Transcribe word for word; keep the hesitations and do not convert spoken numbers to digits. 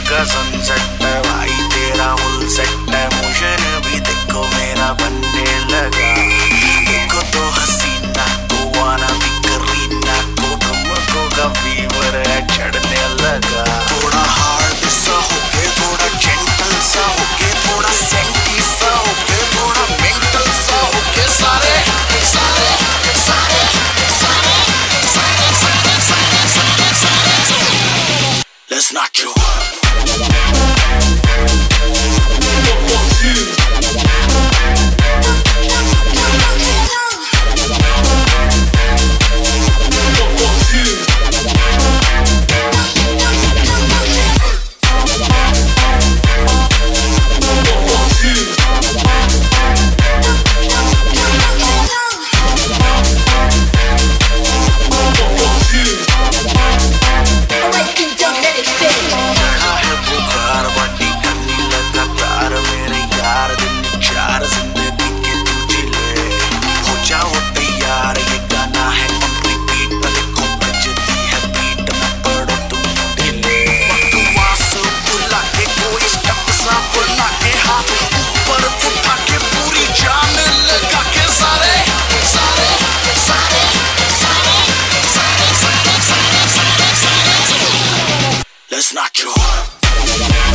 का सनसेट है भाई तेरा फुल सेट है मोशन भी देखो मेरा बनने लगा देखो तो हसीना तो वाना भी करीना तो तुमको का फीवर है चढ़ने लगा थोड़ा हार्ड सा होके थोड़ा जेंटल सा होके थोड़ा सेंटी सा होके थोड़ा मेंटल सा होके सारे सारे सारे सारे सारे सारे सारे सारे सारे Let's not you Let's not you